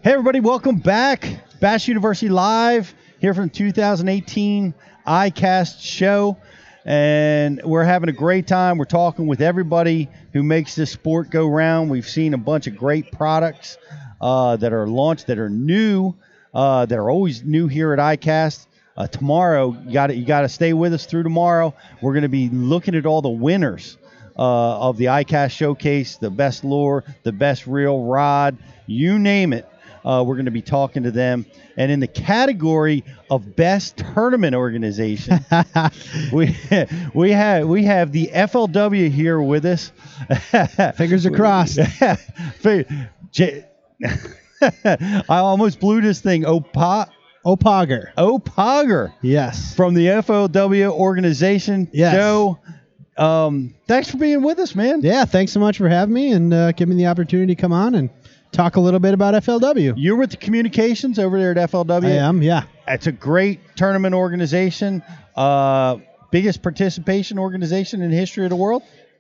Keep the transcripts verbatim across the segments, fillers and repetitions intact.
Hey, everybody, welcome back. Bash University Live here from two thousand eighteen iCast show. And we're having a great time. We're talking with everybody who makes this sport go round. We've seen a bunch of great products uh, that are launched, that are new, uh, that are always new here at iCast. Uh, tomorrow, you got you got to stay with us through tomorrow. We're going to be looking at all the winners uh, of the iCast Showcase, the best lure, the best reel, rod, you name it. Uh, we're going to be talking to them. And in the category of best tournament organization, we we have we have the F L W here with us. Fingers are crossed. I almost blew this thing. Opa, Opogger. Opogger. Yes. From the F L W organization. Yes. Joe, um, thanks for being with us, man. Yeah, thanks so much for having me and uh, giving me the opportunity to come on and talk a little bit about F L W. You're with the communications over there at F L W. I am, yeah. It's a great tournament organization. Uh, biggest participation organization in the history of the world?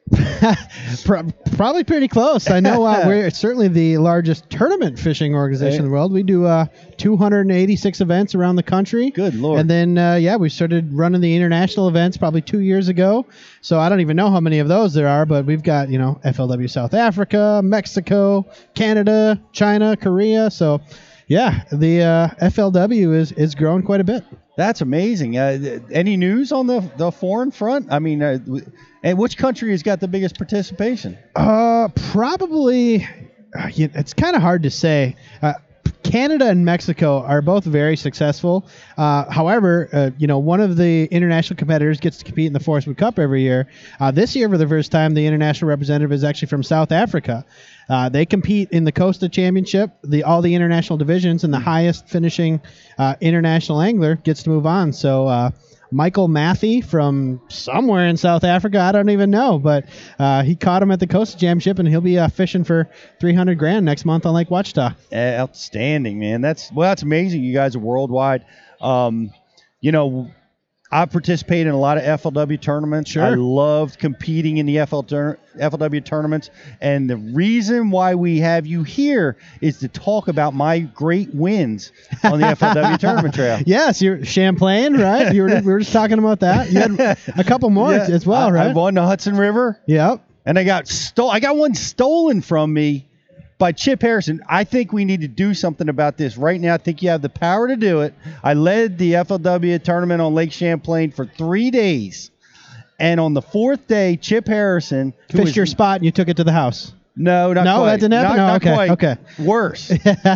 Probably pretty close. I know uh, we're certainly the largest tournament fishing organization in the world. We do uh, two hundred eighty-six events around the country. Good Lord. And then, uh, yeah, we started running the international events probably two years ago. So I don't even know how many of those there are, but we've got, you know, F L W South Africa, Mexico, Canada, China, Korea. So, yeah, the uh, F L W is, is growing quite a bit. That's amazing. Uh, any news on the the foreign front? I mean, uh, and which country has got the biggest participation? Uh, probably. Uh, it's kind of hard to say. Uh, Canada and Mexico are both very successful. Uh, however, uh, you know, one of the international competitors gets to compete in the Forrest Wood Cup every year. Uh, this year, for the first time, the international representative is actually from South Africa. Uh, they compete in the Costa Championship, the all the international divisions, and the highest finishing uh, international angler gets to move on. So uh, Michael Matthey from somewhere in South Africa, I don't even know, but uh, he caught him at the Costa Championship, and he'll be uh, fishing for three hundred grand next month on Lake Ouachita. Outstanding, man. That's well, that's amazing. You guys are worldwide. Um, you know, I participate in a lot of F L W tournaments. Sure. I loved competing in the F L W tournaments. And the reason why we have you here is to talk about my great wins on the F L W tournament trail. Yes, you're Champlain, right? You were, we were just talking about that. You had a couple more Yeah, as well, I, right? I won the Hudson River. Yep. And I got stole. I got one stolen from me by Chip Harrison. I think we need to do something about this right now. I think you have the power to do it. I led the F L W tournament on Lake Champlain for three days. And on the fourth day, Chip Harrison Fished was, your spot and you took it to the house. No, not No, quite. that didn't happen? Not, No, not okay, quite. okay. Worse.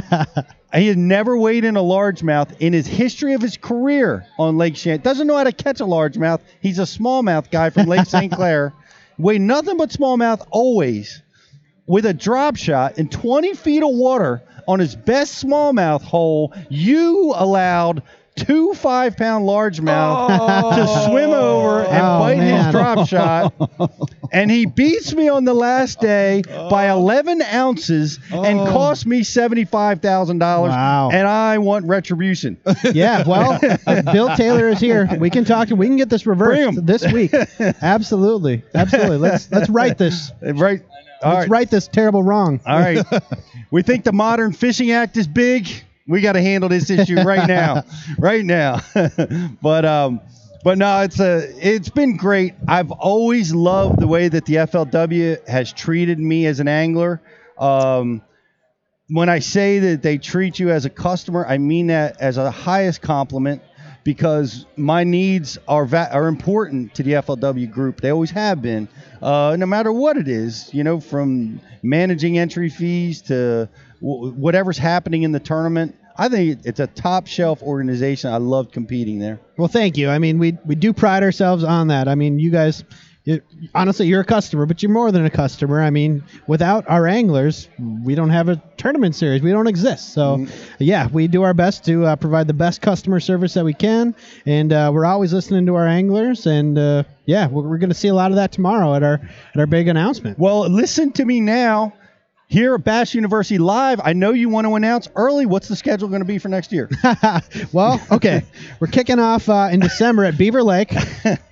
He had never weighed in a largemouth in his history of his career on Lake Champlain. Doesn't know how to catch a largemouth. He's a smallmouth guy from Lake Saint Clair. Weighed nothing but smallmouth always. With a drop shot in twenty feet of water on his best smallmouth hole, you allowed two five-pound largemouth Oh. to swim over and Oh, bite man. his drop shot. And he beats me on the last day by eleven ounces and Oh. cost me seventy-five thousand dollars. Wow. And I want retribution. Yeah, well, uh, Bill Taylor is here. We can talk to We can get this Bring reversed 'em. this week. Absolutely. Absolutely. Let's let's write this. Right? All Let's right. right this terrible wrong. All right. We think the Modern Fishing Act is big. We got to handle this issue right now. Right now. but um but no, it's a it's been great. I've always loved the way that the F L W has treated me as an angler. Um when I say that they treat you as a customer, I mean that as a highest compliment, because my needs are va- are important to the F L W group. They always have been, uh, no matter what it is, you know, from managing entry fees to w- whatever's happening in the tournament. I think it's a top shelf organization. I love competing there. Well, thank you. I mean, we we do pride ourselves on that. I mean, you guys, you, honestly, you're a customer, but you're more than a customer. I mean, without our anglers, we don't have a tournament series. We don't exist. So, Mhm. yeah, we do our best to uh, provide the best customer service that we can, and uh, we're always listening to our anglers. And uh, yeah, we're, we're going to see a lot of that tomorrow at our at our big announcement. Well, listen to me now. Here at Bash University Live, I know you want to announce early. What's the schedule going to be for next year? Well, okay, we're kicking off uh, in December at Beaver Lake.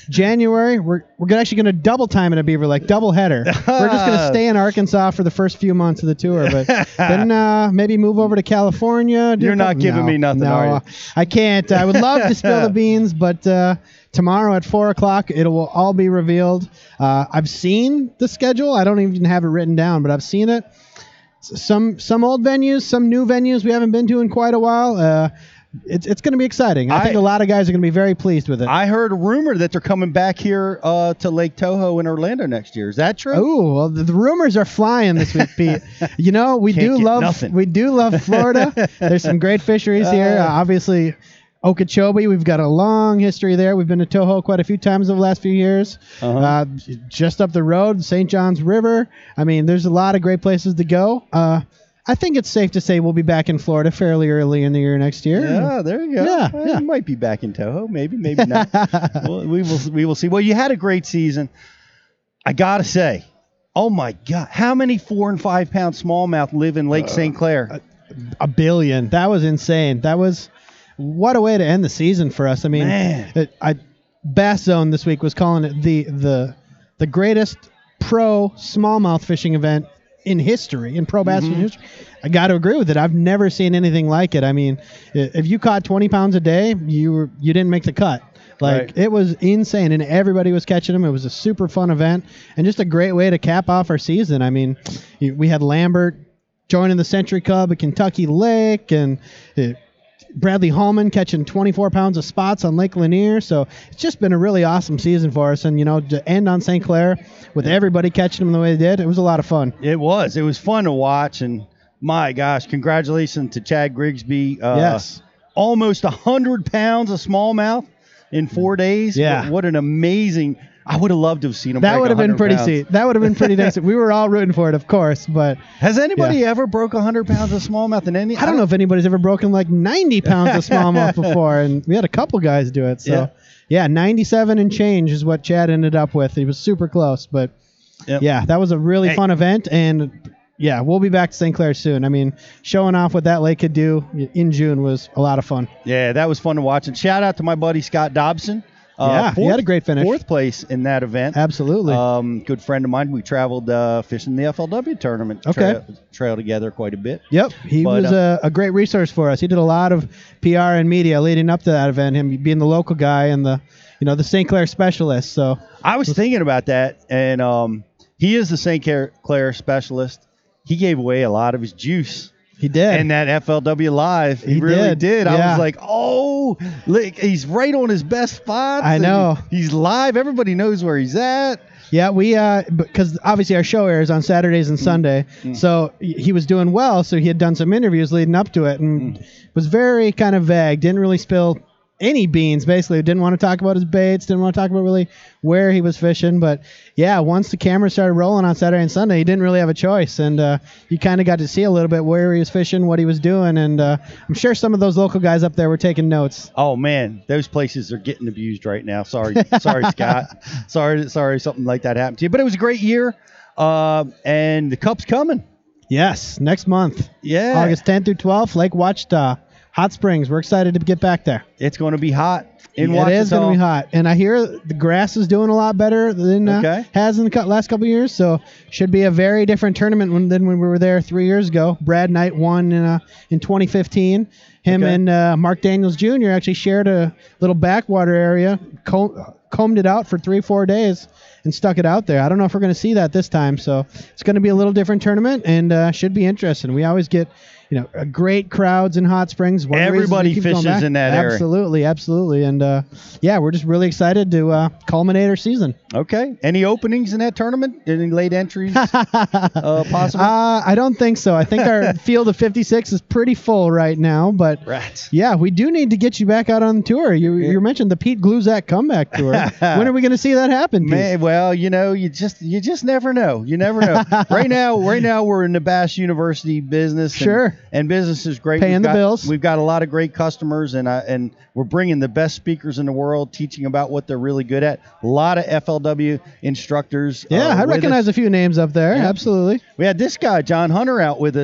January, we're we're gonna- actually going to double time it at Beaver Lake, double header. We're just going to stay in Arkansas for the first few months of the tour, but then uh, maybe move over to California. do You're a not couple- giving no, me nothing, no, are you? I can't. I would love to spill the beans, but uh, tomorrow at four o'clock, it will all be revealed. Uh, I've seen the schedule. I don't even have it written down, but I've seen it. Some some old venues, some new venues we haven't been to in quite a while. Uh, it's it's going to be exciting. I, I- think a lot of guys are going to be very pleased with it. I heard a rumor that they're coming back here uh, to Lake Tahoe in Orlando next year. Is that true? Oh well, the, the rumors are flying this week, Pete. You know we Can't do get love nothing. we do love Florida. There's some great fisheries here. Uh, obviously, Okeechobee. We've got a long history there. We've been to Toho quite a few times over the last few years. Uh-huh. Uh, just up the road, Saint Johns River. I mean, there's a lot of great places to go. Uh, I think it's safe to say we'll be back in Florida fairly early in the year next year. Yeah, there you go. Yeah, Well, yeah. You might be back in Toho, maybe, maybe not. well, we will, we will see. Well, you had a great season. I gotta say, oh my God, how many four and five pound smallmouth live in Lake Saint Clair? A billion. That was insane. That was what a way to end the season for us. I mean, Man. it, I Bass Zone this week was calling it the the the greatest pro smallmouth fishing event in history, in pro bass Mm-hmm. fishing history. I got to agree with it. I've never seen anything like it. I mean, i- if you caught twenty pounds a day, you were you didn't make the cut. Like Right. it was insane, and everybody was catching them. It was a super fun event, and just a great way to cap off our season. I mean, you- we had Lambert joining the Century Club at Kentucky Lake, and uh, Bradley Hallman catching twenty-four pounds of spots on Lake Lanier. So it's just been a really awesome season for us. And, you know, to end on Saint Clair with everybody catching them the way they did, it was a lot of fun. It was. It was fun to watch, and my gosh, congratulations to Chad Grigsby. Uh, Yes. Almost one hundred pounds of smallmouth in four days. Yeah. What, what an amazing. I would have loved to have seen him. That break would have been one hundred pretty pounds. sweet. That would have been pretty nice. We were all rooting for it, of course, but Has anybody ever broke one hundred pounds of smallmouth in any? I don't know if anybody's ever broken like ninety pounds of smallmouth before, and we had a couple guys do it. So, Yeah. yeah, ninety-seven and change is what Chad ended up with. He was super close, but Yep. yeah, that was a really Hey. fun event, and yeah, we'll be back to Saint Clair soon. I mean, showing off what that lake could do in June was a lot of fun. Yeah, that was fun to watch. And shout out to my buddy Scott Dobson. Yeah, he had a great finish. Fourth place in that event. Absolutely. Um, good friend of mine. We traveled uh, fishing the F L W tournament. Okay. Trail, trail together quite a bit. Yep, he But, was uh, a, a great resource for us. He did a lot of P R and media leading up to that event. Him being the local guy and the, you know, the Saint Clair specialist. So I was thinking about that, and um, he is the Saint Clair, Clair specialist. He gave away a lot of his juice. he did. And that F L W Live, he, He really did, did. I yeah. was like, oh, look, he's right on his best spots. I and know. He's live. Everybody knows where he's at. Yeah, we uh because obviously our show airs on Saturdays and Sunday, so he he was doing well. So he had done some interviews leading up to it, and was very kind of vague. Didn't really spill any beans. Basically, didn't want to talk about his baits. Didn't want to talk about really where he was fishing. But yeah, once the camera started rolling on Saturday and Sunday, he didn't really have a choice, and uh, you kind of got to see a little bit where he was fishing, what he was doing, and uh, I'm sure some of those local guys up there were taking notes. Oh man, those places are getting abused right now. Sorry, sorry, Scott. Sorry, sorry, something like that happened to you. But it was a great year, uh, and the Cup's coming. Yes, next month, Yeah, August tenth through twelfth, Lake Ouachita, Hot Springs. We're excited to get back there. it's going to be hot in It Ouachita. is going to be hot, and I hear the grass is doing a lot better than uh, Okay. has in the cou- last couple of years. So should be a very different tournament when, than when we were there three years ago. Brad Knight won in uh, in twenty fifteen. Him Okay. and uh, Mark Daniels Junior actually shared a little backwater area, comb, combed it out for three four days, and stuck it out there. I don't know if we're going to see that this time. So it's going to be a little different tournament, and uh, should be interesting. We always get, you know, uh, great crowds in Hot Springs. One of the reasons we Everybody keep going fishes back. in that area. Absolutely, absolutely, and uh, yeah, we're just really excited to uh, culminate our season. Okay. Any openings in that tournament? Any late entries uh, possible? Uh, I don't think so. I think our field of fifty-six is pretty full right now, but Rats. yeah, we do need to get you back out on the tour. You you mentioned the Pete Gluzak comeback tour. When are we going to see that happen, Pete? Man, well, you know, you just you just never know. You never know. right now, right now we're in the Bass University business. And, Sure. And business is great. Paying We've the got- bills. We've got a lot of great customers, and uh, and we're bringing the best speakers in the world, teaching about what they're really good at. A lot of F L W instructors. Yeah, uh, I with recognize us. a few names up there. Yeah. Absolutely. We had this guy, John Hunter, out with us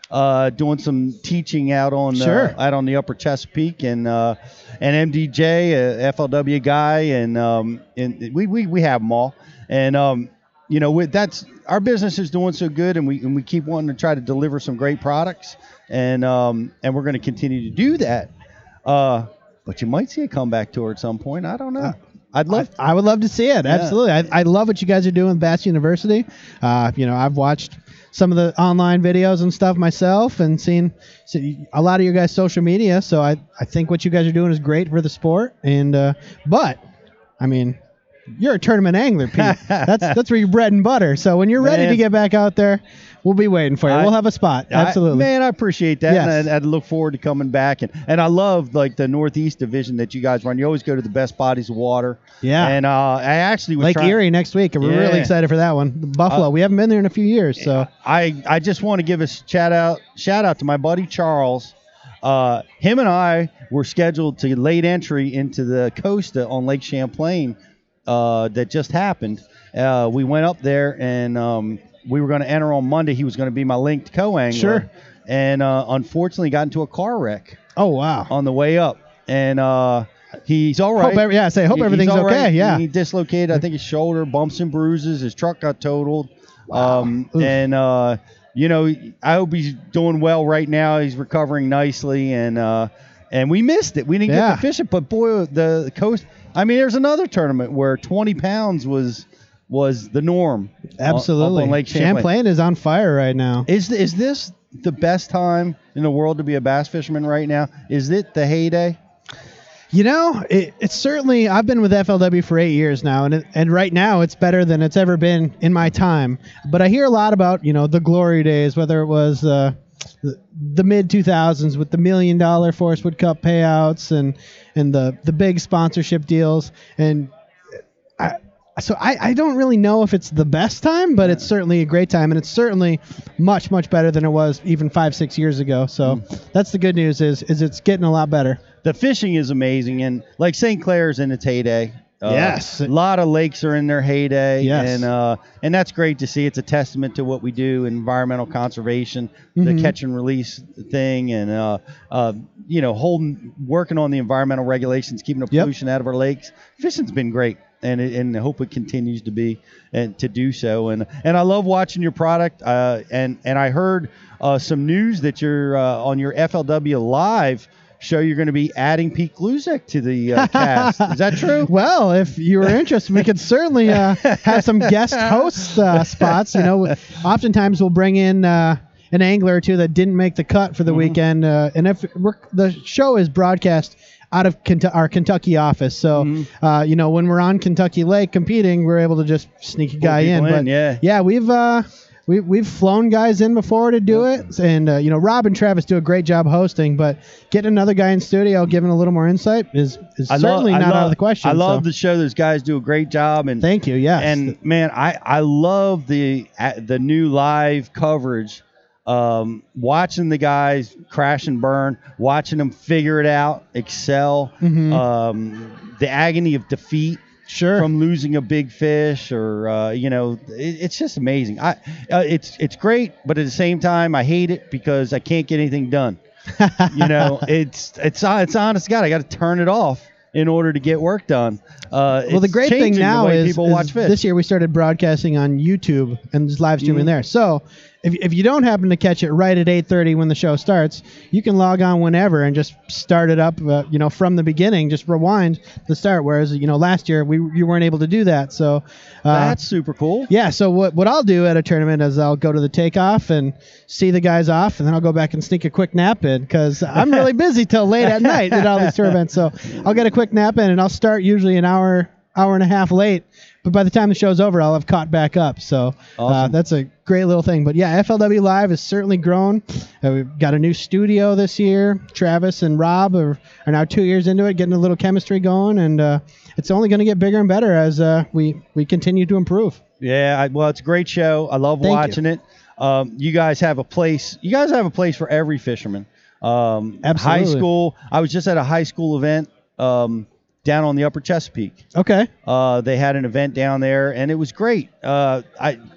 uh, doing some teaching out on Sure. uh, out on the Upper Chesapeake, and uh, and M D J, a F L W guy, and um, and we, we we have them all, and um, you know, with, that's our business is doing so good, and we and we keep wanting to try to deliver some great products, and um, and we're going to continue to do that. Uh, but you might see a comeback tour at some point. I don't know. Uh, I'd love. I, I would love to see it. Yeah. Absolutely. I, I love what you guys are doing with Bass University. Uh, you know, I've watched some of the online videos and stuff myself, and seen see a lot of your guys' social media. So I, I think what you guys are doing is great for the sport. And uh, but I mean, you're a tournament angler, Pete. that's that's where you're bread and butter. So when you're ready Man. to get back out there, we'll be waiting for you. I- we'll have a spot. Absolutely. I, man, I appreciate that. Yes. And I, I'd look forward to coming back. And, and I love like the Northeast division that you guys run. You always go to the best bodies of water. Yeah. And uh, I actually was Lake trying, Erie next week, and we're really Yeah. excited for that one. Buffalo. Uh, we haven't been there in a few years, so I, I just want to give a shout out shout out to my buddy Charles. Uh, him and I were scheduled to late entry into the Costa on Lake Champlain uh, that just happened. Uh, we went up there, and um, we were going to enter on Monday. He was going to be my linked co-angler. Sure. And uh, unfortunately got into a car wreck oh wow. on the way up. And uh, he's all right. Hope every- yeah, I say hope He- he's everything's all okay. right. Yeah. He dislocated, I think, his shoulder, bumps and bruises. His truck got totaled. Wow. Um, Oof. and, uh, you know, I hope he's doing well right now. He's recovering nicely. And uh, and we missed it. We didn't Yeah. get to fish it. But, boy, the coast – I mean, there's another tournament where twenty pounds was was the norm. uh, Absolutely. Up on Lake Champlain. Champlain is on fire right now. Is, is this the best time in the world to be a bass fisherman right now? Is it the heyday? You know, it, it's certainly. I've been with F L W for eight years now, and it, and right now it's better than it's ever been in my time. But I hear a lot about you know the glory days, whether it was uh, the, the mid two thousands with the million dollar Forest Wood Cup payouts and and the the big sponsorship deals, and I. So I, I don't really know if it's the best time, but it's certainly a great time, and it's certainly much much better than it was even five six years ago. So that's the good news is is it's getting a lot better. The fishing is amazing, and like Saint Clair's in its heyday. Uh, Yes. a lot of lakes are in their heyday. Yes. and uh, and that's great to see. It's a testament to what we do in environmental conservation, Mhm. the catch and release thing, and uh, uh, you know, holding, working on the environmental regulations, keeping the Yep. pollution out of our lakes. Fishing's been great, and it, and I hope it continues to be and to do so. And and I love watching your product. Uh, and and I heard uh, some news that you're uh, on your F L W Live show. You're going to be adding Pete Gluzek to the uh, cast. Is that true? Well, if you were interested, we could certainly uh, have some guest host uh, spots. You know, oftentimes we'll bring in uh, an angler or two that didn't make the cut for the Mhm. weekend, uh, and if we're, the show is broadcast out of Kentu- our Kentucky office, so Mhm. uh, you know when we're on Kentucky Lake competing, we're able to just sneak a guy in. people But in, yeah. yeah, we've. Uh, We, we've flown guys in before to do it, and uh, you know Rob and Travis do a great job hosting, but getting another guy in studio giving a little more insight is, is I love- certainly I not love- out of the question. I love so. the show. Those guys do a great job, and Thank you. Yes. and man, I I love the uh, the new live coverage. Um, watching the guys crash and burn, watching them figure it out, excel. Mhm. Um, the agony of defeat sure. from losing a big fish, or uh, you know, it, it's just amazing. I uh, it's it's great, but at the same time, I hate it because I can't get anything done. You know, it's it's it's honest to God, I got to turn it off in order to get work done. Uh, well, the it's great thing changing the now way is, people is watch fish. this year we started broadcasting on YouTube and just live streaming Mhm. there. So if, if you don't happen to catch it right at eight thirty when the show starts, you can log on whenever and just start it up. Uh, you know, from the beginning, just rewind the start. Whereas you know last year we you weren't able to do that. So uh, That's super cool. yeah. So what what I'll do at a tournament is I'll go to the takeoff and see the guys off, and then I'll go back and sneak a quick nap in because I'm really busy till late at night at all these tournaments. So I'll get a quick nap in, and I'll start usually an hour hour and a half late. But by the time the show's over, I'll have caught back up. So uh, Awesome. that's a great little thing. But yeah, F L W Live has certainly grown. Uh, we've got a new studio this year. Travis and Rob are, are now two years into it, getting a little chemistry going, and uh, it's only going to get bigger and better as uh, we we continue to improve. Yeah, I, well, it's a great show. I love Thank you. watching it. Um, you guys have a place. You guys have a place for every fisherman. Um, Absolutely. High school. I was just at a high school event um, down on the Upper Chesapeake. Okay. Uh, they had an event down there, and it was great. Uh, I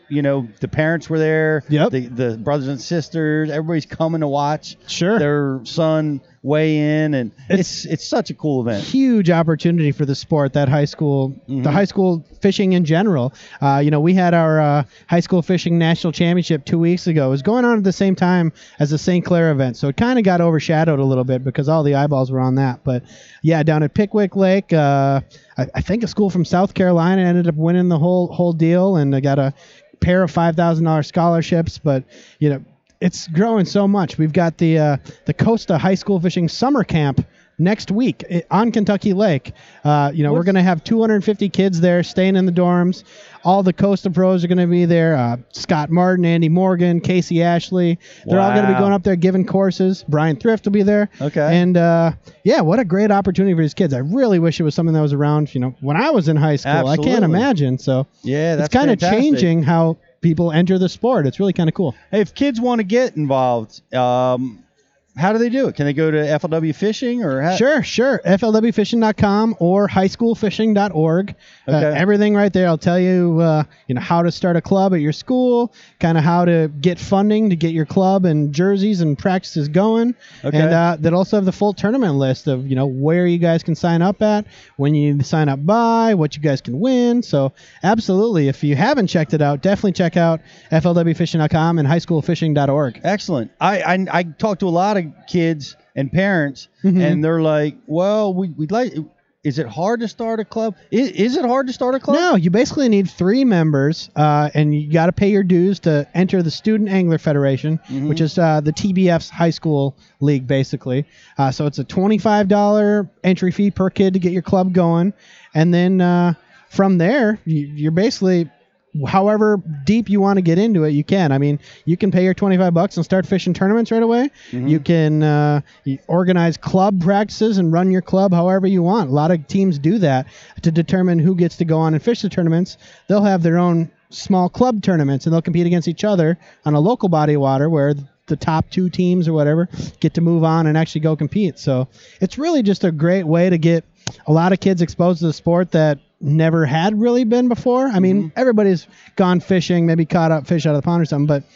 you know, the parents were there. Yep. The, the brothers and sisters, everybody's coming to watch Sure. their son weigh in, and it's, it's it's such a cool event. Huge opportunity for the sport, that high school, Mm-hmm. the high school fishing in general. Uh, you know, we had our uh, high school fishing national championship two weeks ago. It was going on at the same time as the Saint Clair event, so it kind of got overshadowed a little bit because all the eyeballs were on that. But yeah, down at Pickwick Lake, uh, I, I think a school from South Carolina ended up winning the whole whole deal, and I got a pair of five thousand dollars scholarships. But you know, it's growing so much. We've got the uh, the Costa High School Fishing Summer Camp next week i- on Kentucky Lake. Uh, you know, we're What's- going to have two hundred fifty kids there staying in the dorms. All the Costa pros are going to be there. Uh, Scott Martin, Andy Morgan, Casey Ashley. They're all going to be Wow. going up there giving courses. Brian Thrift will be there. Okay. And uh, yeah, what a great opportunity for these kids. I really wish it was something that was around, you know, when I was in high school. I can't Absolutely. imagine. So Yeah, that's it's kind of fantastic. changing how people enter the sport. It's really kind of cool. Hey, if kids want to get involved, um, how do they do it? Can they go to F L W Fishing or how? Sure, sure. F L W fishing dot com or high school fishing dot org. Uh, Okay. everything right there. I'll tell you, uh, you know, how to start a club at your school, kind of how to get funding to get your club and jerseys and practices going. Okay. And uh, that also have the full tournament list of, you know, where you guys can sign up at, when you need to sign up by, what you guys can win. So absolutely, if you haven't checked it out, definitely check out F L W fishing dot com and high school fishing dot org. Excellent. I, I I talk to a lot of kids and parents, Mhm. and they're like, "Well, we we'd like. Is it hard to start a club? Is, is it hard to start a club?" No, you basically need three members, uh, and you got to pay your dues to enter the Student Angler Federation, Mhm. which is uh, the T B F's high school league, basically. Uh, so it's a twenty-five dollars entry fee per kid to get your club going, and then uh, from there, you, you're basically, however deep you want to get into it, you can. I mean, you can pay your twenty-five bucks and start fishing tournaments right away. Mhm. You can uh, you organize club practices and run your club however you want. A lot of teams do that to determine who gets to go on and fish the tournaments. They'll have their own small club tournaments, and they'll compete against each other on a local body of water where the top two teams or whatever get to move on and actually go compete. So it's really just a great way to get a lot of kids exposed to the sport that never had really been before. I mean, everybody's gone fishing, maybe caught up fish out of the pond or something, but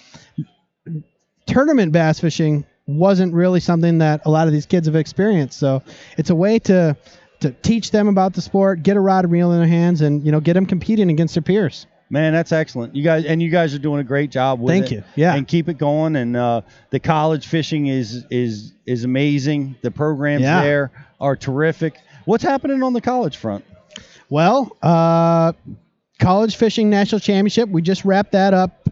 tournament bass fishing wasn't really something that a lot of these kids have experienced. So it's a way to to teach them about the sport, get a rod and reel in their hands, and you know, get them competing against their peers. Man, that's excellent. You guys and you guys are doing a great job with Thank it. you. Yeah. And keep it going. And uh, the college fishing is is is amazing. The programs Yeah. there are terrific. What's happening on the college front? Well, uh, College Fishing National Championship, we just wrapped that up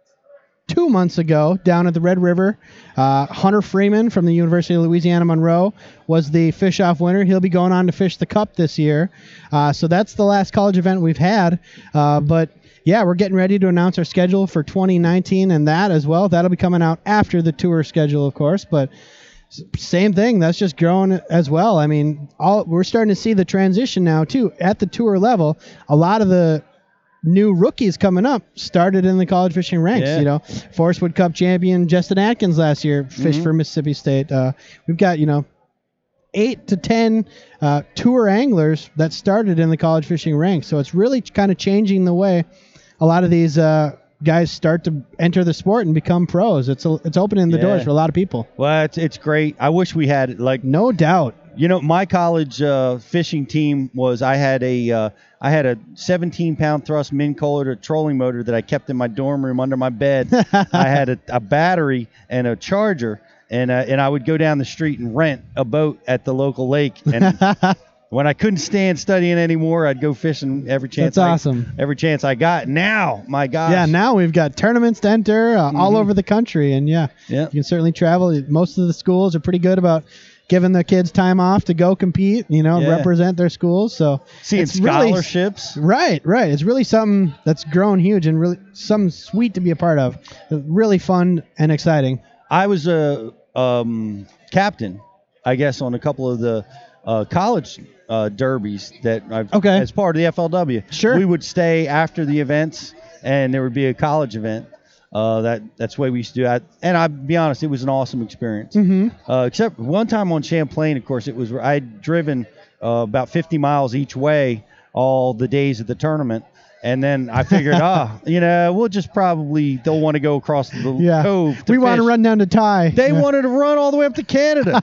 two months ago down at the Red River. Uh, Hunter Freeman from the University of Louisiana Monroe was the fish-off winner. He'll be going on to fish the Cup this year. Uh, so that's the last college event we've had. Uh, but, yeah, we're getting ready to announce our schedule for twenty nineteen and that as well. That'll be coming out after the tour schedule, of course, but same thing. That's just growing as well. I mean, all we're starting to see the transition now too at the tour level. A lot of the new rookies coming up started in the college fishing ranks. Yeah. You know, Forest Wood Cup champion Justin Atkins last year fished Mhm. for Mississippi State. Uh, we've got you know eight to ten uh, tour anglers that started in the college fishing ranks. So it's really kind of changing the way a lot of these uh, guys start to enter the sport and become pros. It's a, it's opening the Yeah. doors for a lot of people. Well, it's it's great. I wish we had it. Like, No doubt. you know, my college uh, fishing team was I had a uh, I had a seventeen pound thrust Minn Kohler trolling motor that I kept in my dorm room under my bed. I had a, a battery and a charger, and uh, and I would go down the street and rent a boat at the local lake. And when I couldn't stand studying anymore, I'd go fishing every chance. That's I, awesome. Every chance I got. Now, my gosh. Yeah, now we've got tournaments to enter uh, all over the country, and yeah, Yeah. you can certainly travel. Most of the schools are pretty good about giving their kids time off to go compete, you know, Yeah. represent their schools. So Seeing it's really- scholarships. right, right. It's really something that's grown huge and really something sweet to be a part of. Really fun and exciting. I was a um, captain, I guess, on a couple of the uh, college uh, derbies that I've Okay. as part of the F L W. Sure. We would stay after the events, and there would be a college event. Uh, that that's the way we used to do it. And I'll be honest, it was an awesome experience. Mm-hmm. Uh, except one time on Champlain, of course, it was I'd driven uh, about fifty miles each way all the days of the tournament, And then I figured, oh, you know, we'll just probably don't want to go across the Yeah. cove. To we want to fish. run down to Thai. They yeah. wanted to run all the way up to Canada.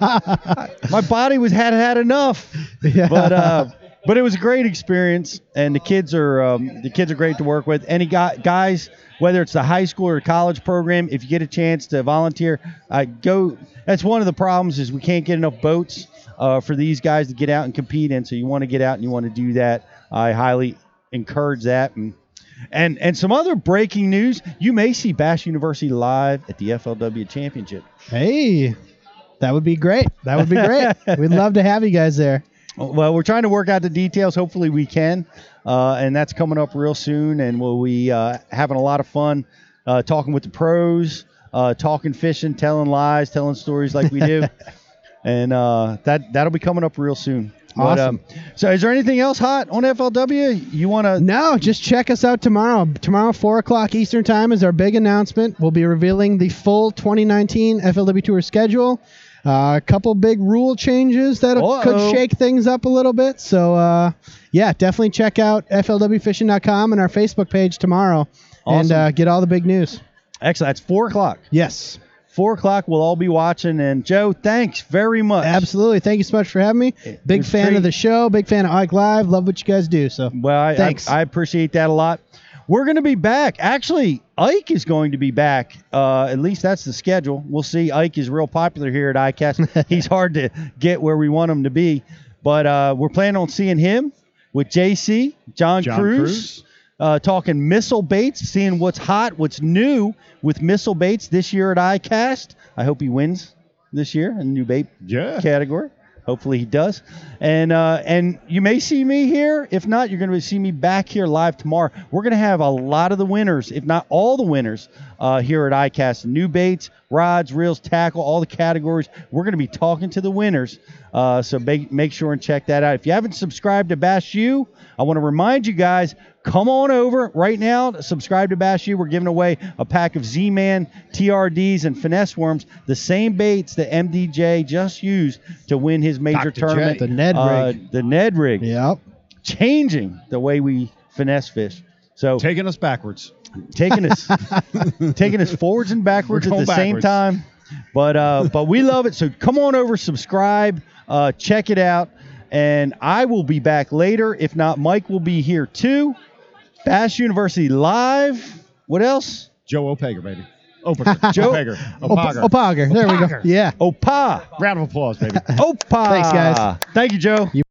My body was had had enough. Yeah. But uh, but it was a great experience, and the kids are um, the kids are great to work with. Any guy, guys, whether it's the high school or college program, if you get a chance to volunteer, uh, go. That's one of the problems is we can't get enough boats uh, for these guys to get out and compete in. So you want to get out and you want to do that. I highly encourage that. And and and some other breaking news: you may see Bash University live at the F L W Championship. Hey, that would be great. That would be great. We'd love to have you guys there. Well, we're trying to work out the details. Hopefully we can. Uh, and that's coming up real soon. And we'll be uh, having a lot of fun uh, talking with the pros, uh, talking fishing, telling lies, telling stories like we do. and uh, that, that'll be coming up real soon. Awesome. But, um, so is there anything else hot on F L W? You want to? No, just check us out tomorrow. Tomorrow, four o'clock Eastern Time is our big announcement. We'll be revealing the full twenty nineteen F L W Tour schedule. Uh, a couple big rule changes that Uh-oh. could shake things up a little bit. So, uh, yeah, definitely check out F L W fishing dot com and our Facebook page tomorrow Awesome. and uh, get all the big news. Excellent. That's four o'clock. Yes. Four o'clock. We'll all be watching. And Joe, thanks very much. Absolutely. Thank you so much for having me. It Big was fan great. of the show. Big fan of Ike Live. Love what you guys do. So, Well, I, thanks. I, I appreciate that a lot. We're going to be back. Actually, Ike is going to be back. Uh, at least that's the schedule. We'll see. Ike is real popular here at I CAST. He's hard to get where we want him to be. But uh, we're planning on seeing him with J C, John, John Cruz, Cruz. Uh, talking missile baits, seeing what's hot, what's new with missile baits this year at I CAST. I hope he wins this year in the new bait Yeah. category. Hopefully he does. And uh, and you may see me here. If not, you're going to see me back here live tomorrow. We're going to have a lot of the winners, if not all the winners, uh, here at I CAST. New baits, rods, reels, tackle, all the categories. We're going to be talking to the winners. Uh, so make, make sure and check that out. If you haven't subscribed to Bash U, I want to remind you guys, come on over right now. Subscribe to Bash U. We're giving away a pack of Z-Man, T R Ds, and Finesse Worms, the same baits that M D J just used to win his major Doctor J. tournament. The Ned Uh, rig. the Ned rig. Yep. Changing the way we finesse fish. So Taking us backwards. taking us taking us forwards and backwards We're at the going same backwards. time. But uh, but we love it. So come on over, subscribe, uh, check it out, and I will be back later. If not, Mike will be here too. Bash University live. What else? Joe Opager, baby. Opager. Joe- Opager. Op- Opager. Opager. There we go. Opager. Yeah. Opa. Round of applause, baby. Opa. Thanks, guys. Thank you, Joe.